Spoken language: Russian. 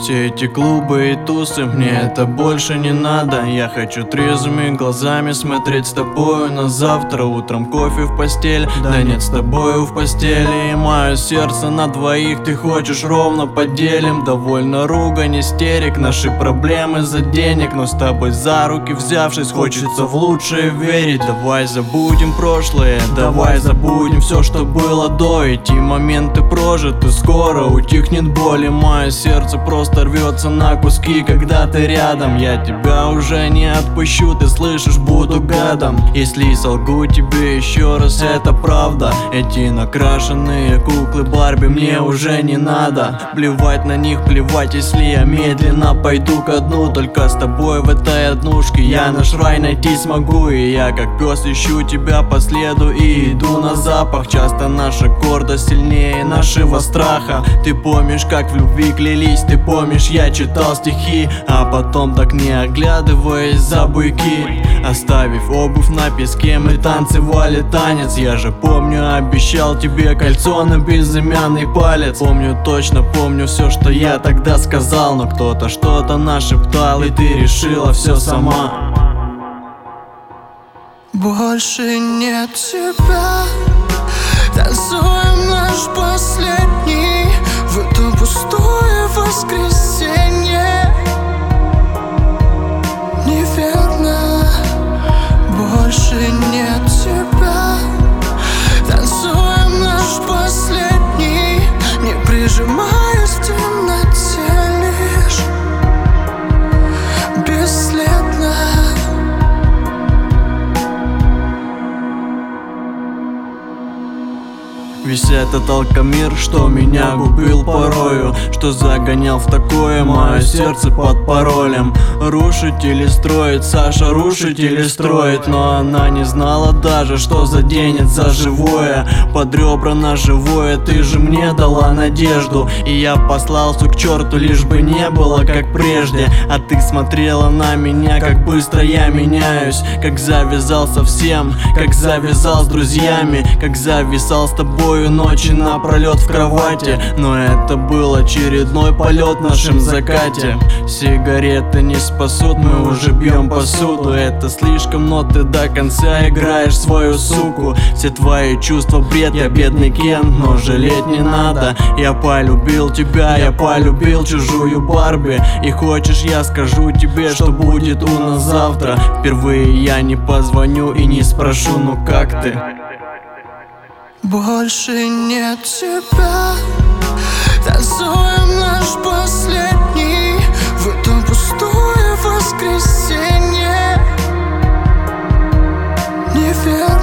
Все эти клубы и тусы, мне это больше не надо. Я хочу трезвыми глазами смотреть с тобою на завтра. Утром кофе в постель, да нет, с тобою в постели. И мое сердце на двоих, ты хочешь ровно поделим. Довольно ругань, истерик, наши проблемы за денег. Но с тобой за руки взявшись, хочется в лучшее верить. Давай забудем прошлое, давай забудем все, что было до. Эти моменты прожиты, скоро утихнет боль. И мое сердце просто рвется на куски, когда ты рядом. Я тебя уже не отпущу, ты слышишь, буду гадом. Если солгу тебе еще раз, это правда. Эти накрашенные куклы Барби мне уже не надо. Плевать на них, плевать, если я медленно пойду ко дну. Только с тобой в этой однушке я наш рай найти смогу. И я как пес ищу тебя по следу и иду на запах. Часто наша гордость сильнее нашего страха. Ты помнишь, как в любви клялись, ты помнишь, я читал стихи, а потом так не оглядываясь за буйки, оставив обувь на песке, мы танцевали танец. Я же помню, обещал тебе кольцо на безымянный палец. Помню, точно помню все, что я тогда сказал. Но кто-то что-то нашептал, и ты решила все сама. Больше нет тебя, танцуем наш последний в это пустое воскресенье. Неверно, больше нет тебя, танцуем наш последний, не прижимаясь в темноте лишь бесследно. Весь этот алкомир, что меня губил порою, что загонял в такое мое сердце под паролем. Рушить или строить, Саша рушить или строить. Но она не знала даже, что заденет за живое. Под ребра на живое, ты же мне дала надежду. И я послался к черту, лишь бы не было как прежде. А ты смотрела на меня, как быстро я меняюсь. Как завязал со всем, как завязал с друзьями, как зависал с тобой ночи напролет в кровати. Но это был очередной полет в нашем закате. Сигареты не спасут, мы уже бьем посуду. Это слишком, но ты до конца играешь свою суку. Все твои чувства бред, я бедный Кен, но жалеть не надо. Я полюбил тебя, я полюбил чужую Барби. И хочешь, я скажу тебе, что будет у нас завтра. Впервые я не позвоню и не спрошу, ну как ты? Больше нет тебя, танцуем наш последний в это пустое воскресенье. Неверно.